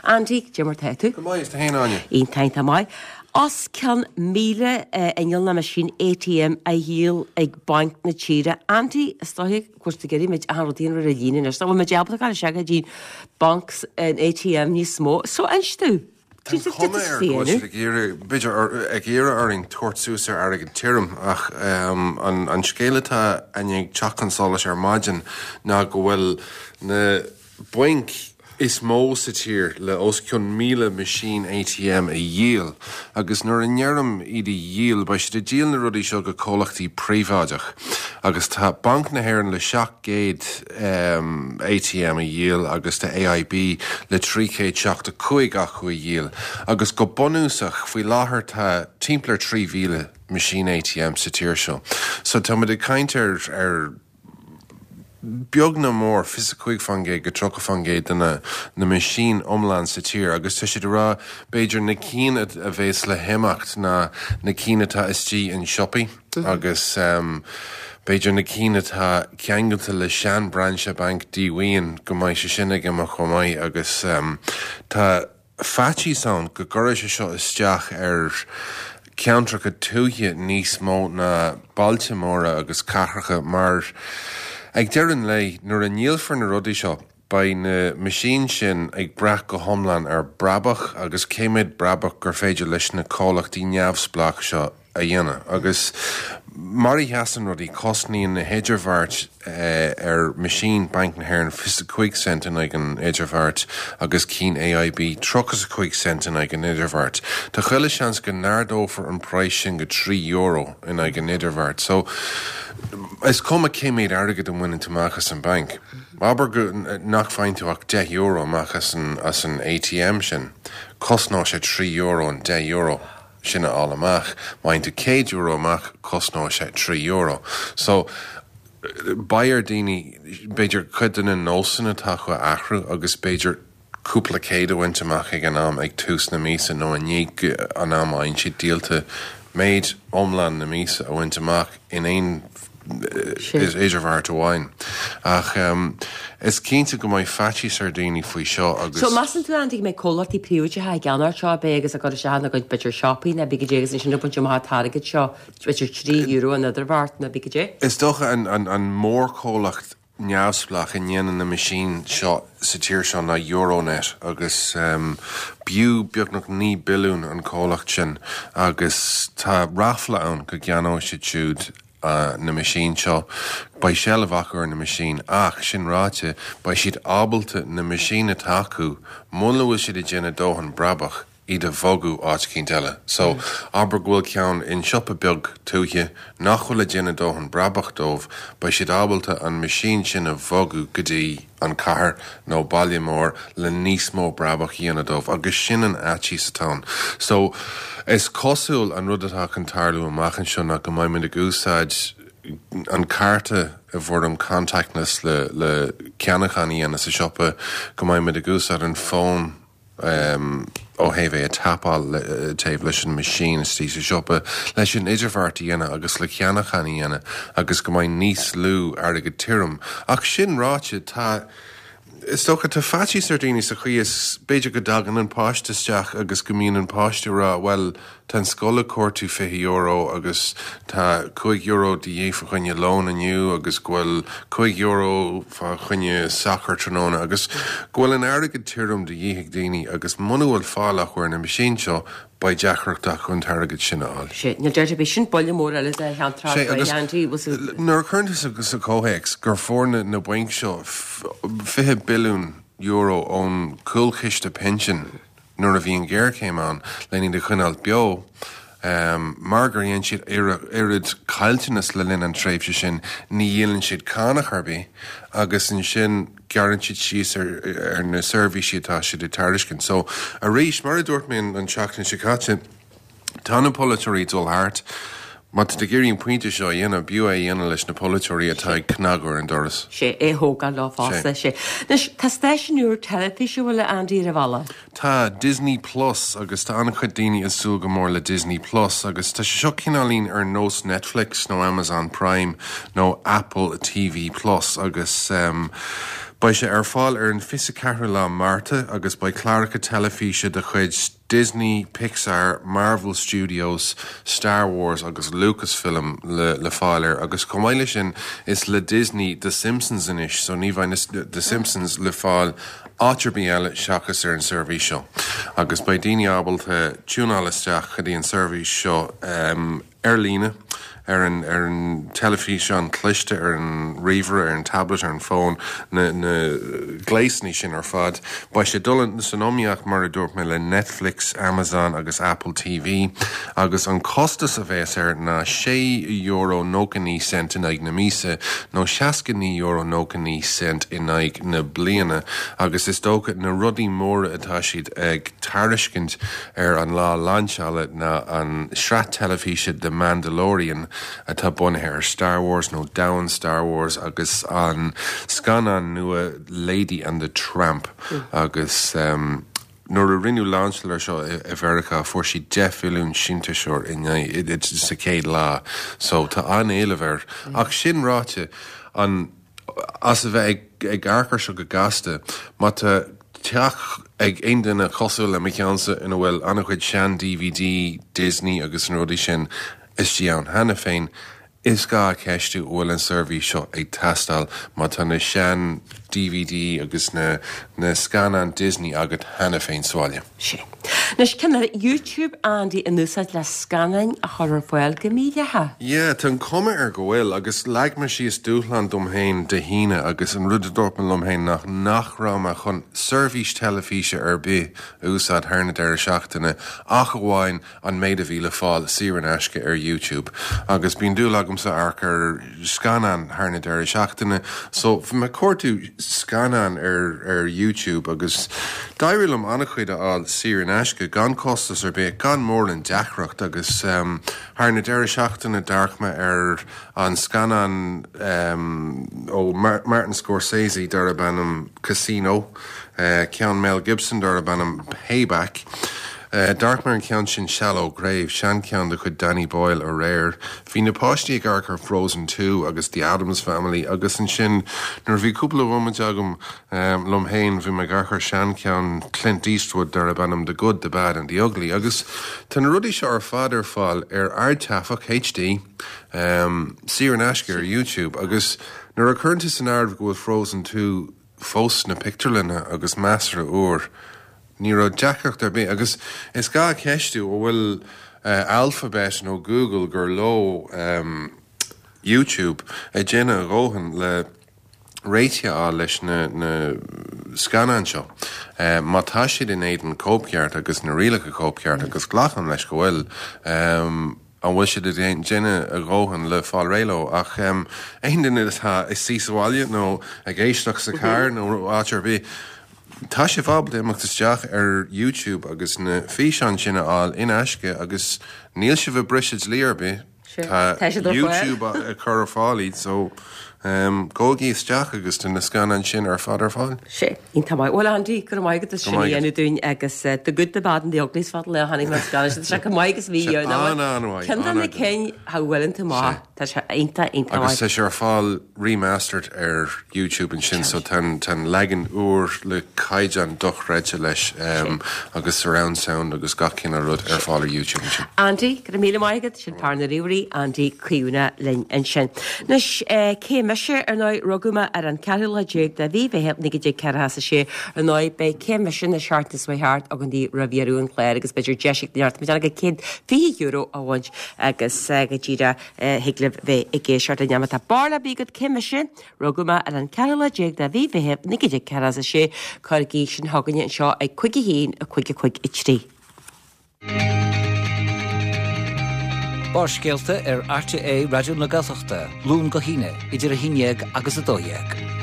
Andy, Jimmer Tatu. Good morning, Mr. Hain. Ian Tainta Mai. Os can míle enil na machine ATM a híl ag bank na tíre. Andy, stoig cuasta geirí meid arodíon ar a líine nes. Tá ma jabla gal seaga dín banks an ATM ní smó. So anstú. Beidir ag éire aring tuairtúsar ar an tírim ach an scéalatá ag teachchansálas ar maidin ná go bhfuil na buink is mó sa tír le os cion míle machine ATM a díal agus nuair an nearm iad díal ba si de díal na rudí seo go cólachtaí príomháideach agus tá bank na hhéireann le 700 ATM a díal agus tá AIB le 375 a chu díal agus go bonúsach faoi láthair tá timpplair 3,000 machine ATM sa tír seo. So tá muid caintear ar beag na mór fisacuig fangé go trocha fangé na machine omlan sa tír agus tá siad rá beidir na cíine a bhés le héimeacht na cíine tá istí in Shopee agus beidir na cíine tá ceangalta le sean branche bank díhaon go mbeidh sé sinna go mar chomáid agus tá fatí sound go gcuir sé seo isteach ar ceantracha túthe níos mó na Baltimore agus carracha mar ag deireann lei nuair a níolfar na rudaí seo ba na machine sin ag breath go thomlan ar brabach agus céimiid brabach gur féidir leis na cólachtaí neamhsplach seo a dhéanamh agus marí heasan rudí cosnaíonn na héidirmhart ar machine bank na hhéireann 55 cent ag an héidirmhart agus cín AIB 35 cent ag an héidirmhart. Tá chuile seans go nardófar an price sin go €3 in ag an héidirmhart. So is cuma céimiid agad an bhain amachchas an bank. Aber go nach fáinte ach €10 amachchas as an ATM sin. Cosná sé €3 an €10. Sinna all amach, mainte €100 amach cosná sé €3. So Bair daoine beidir chuidan an nósanna tá chu ahrú agus beidir cúpla céad bhaint amach ag an am ag tús na mísa nó an níag an am aon siad díalta méid omlan na mísa a bhaint amach in éon is éidirmhart amháin. Ach is cínta go mbeidh fatí sardíní faoi seo agus... So masan tú andig mé cólartaí piúide ha ganar seo bégus a go seanna go bitir shopping na bigégus in sinna buint má targad seo bitir €3 an idirmhart na bigé. Is dócha an mór cólacht neamhsplach in dhéanaan na machine seo sa tír seo na Euronet agus beagnach 9 billiún an cólacht sin agus tá rafla ann go gceanó siad siúd na machine seo ba sellhachar na machine ach sin ráte ba siad ábalta na machine taú mulla siad a déine dóhan brabach iad a bhogu áit cínteile. So aber ghfuil ceann in siopa beag túthe nach chuil a déine dóhan brabach dómh ba siad ábalta an machine sin a bhogu go dtí an car nó Baltimore le níos mó brabach dhéana dómh agus sin an áití sa tán. So is cosúil an rudatá an tarlú amachchan seo nach go mbeidh a gúsáid an carta a bhórdam contactness le ceannachan íana sa siopa go mbeidh a gúsáid an phone ó héh a tapáil taobh leis an machine tí sa siopa leis an idirmhart dhéana agus le ceannachan dhéana agus go mbeidh níos lú ar go tírim ach sin ráte tá is tócha tá fatí sardíní sa chuí is beidir go dagan an páisteteach agus go míon an páiste rá well tá scola cuatú €50 agus tá €5 dhéfa chuine lón aniu agus ghfuil €5 fá chuine sacr tróna agus ghfuil an airgad tírim de dhéigh daoine agus munahfuil fála chuir na machine seo ba deachreachtach chun targad sinnáil. Sé, na deirte bhí sin bolle mór eile a cheantrá nuair chuirtas agus a cóhéics gur fórna na buink seo 50 billiún euro ón coolchiiste pension nuair a bhí an ggéir céim an lenin de chuinál beo mar gur dhéann siad éad cailtenas le linn an tréimhse sin ní dhéanann siad cánach arbí agus in sin gearann siad síos ar na service atá siad i tariscin. So a rís mar a dúirt mé an seachtain sicáte tá na politorí dul háart Mat de géirín puinte seo dhéanana bú é dhéana leis na politorí atá cnagur an doras. Sé é hógan lá fásta sé. Tá staisiúr telefíisiú bhfuil Andy ar bhela? Tá Disney Plus agus tá anna chud daoine asú go mór le Disney Plus agus tá seo cinálín ar nós Netflix nó Amazon Prime nó Apple TV Plus agus Ba sé fáil an fisa cethir lá Marta agus ba chláracha telefíse de chuid Disney, Pixar, Marvel Studios, Star Wars agus Lucasfilm le fáilir agus comáile sin is le Disney The Simpsons inis, so ní bhain The Simpsons le fáil áitrirbí eile seachas an service seo. Agus ba daoine ábalta túnálasteach chu dtí an service seo líne an telefíse an cliste an riomhre an tablet an phone na gléisní sin fad. Ba sé dul san omíach mar a dúirt me le Netflix, Amazon agus Apple TV agus an costas a bheits na €6.90 in aig na mísa nó €60.90 in aig na bliana agus is dócha na rudaí móra atá siad ag tariscint an lá láinseala na an sreat telefíse The Mandalorian atá bunathe Star Wars nó Down Star Wars agus an scanan nua Lady and the Tramp agus nuair a rinneú lánsleir seo i bhericha fuair si 10 milliún sínta seoir sa céad lá, so tá an éile bhar ach sin ráte an as a bheith ag arcar seo go gasta má tá teach ag aon duine cosú le meánsa ina bhfuil anna chuid sean DVD Disney agus an rudaí sin is tí an hena féin is gá ceistú bhfuil an service seo ag tastal má tá na sean DVD agus na scanan Disney agat hena féin sáile. Sí. Nes cinna YouTube Andy in úsáid le scanan a chur an fáil go míidethe? Yeah, tan cuma go bhfuil agus leag mar síos dúchlan domhéin de híine agus an rud a dorpan lomhéin nach ráma chun service telefíse be úsáid thna deir seachtainna ach bháin an méid a bhíle fáil siar an eisce YouTube agus bíon dúlagam sa arcar scanan thna deir seachtainna, so fi me cuatú scanan YouTube agus dairilm annach chuide áil siar an eisce gan costas be gan mór an deachracht agus thna deir seachtainna darchma an scanan ó Martin Scorsese dar a bannam Casino, cean Mel Gibson dar a bannam Payback, Darkmar an cean sin Shallow Grave, sean cean de chud Danny Boyle a réir. Bhí na páistí ag arcar Frozen 2 agus The Addams Family agus an sin nuair bhí cúpla bhmuid agam lomhéin bhí me garchar sean cean Clint Eastwood dar a bannam The Good, The Bad and The Ugly agus tan rudí seo ar fád fáil ardtafach HD siar an eisce YouTube agus nuair a chuirnta san ard go Frozen 2 fós na picturlinne agus measra uair ní rá deachracht be agus is gá ceistú ó bhfuil Alphabet nó Google gur lo YouTube a déine róhan le réite á leis na scanan seo. Má tá siad in éiad an cópceart agus na rialacha cópceart agus ghlachan leis go bhfuil an bhfuil siad a déine a róhan le fáil réileo ach aon duine is síosáile nó a géisteach sa car nó áitir be. Tá sé fábal éachtasteach YouTube agus na físeán sinna áil in eisce agus níl se bh brisid líarbe tá YouTube a chur fálaí, so cógaí isteach agus na scanan sin ar fadar fáil. sé, ín tá bhil Andy gur maigad a sinna dhéanú dún agus The Good, The Bad and The Ugly fad le hanig mar scanan sin se go maigus bhí Ceanna na céin ha bhfuiln má tá sé ainta agus sé ar fáil remastered YouTube an sin so tan legan úr le caiidean dochreide leis agus surround sound agus gacin a rud ar fáil YouTube sin. Andy, gur míle maigad sin párna riúí Andy Cúna linn an sin. Nes céimeise ar ná ruguma ar an ceile déag de bhí bheith nig dé ceasa sé ar ná be céimeise na seartas bhart a an dí ravíarú an chléir agus beidir deisiigh neart me aga cin €20 a bhaint agus go tíra hiiglih bheith i ggéisiart a neama tá barla bígad céimeise ruguma ar an ceile déag de bhí bheith nig dé ceasa sé chuirgí sin haganne an seo ag chuige hín a chuige itrí. Bárscéalta ar RTA Radio na Gaeltachta, Lún go híine, idir a híineag agus a dóiag.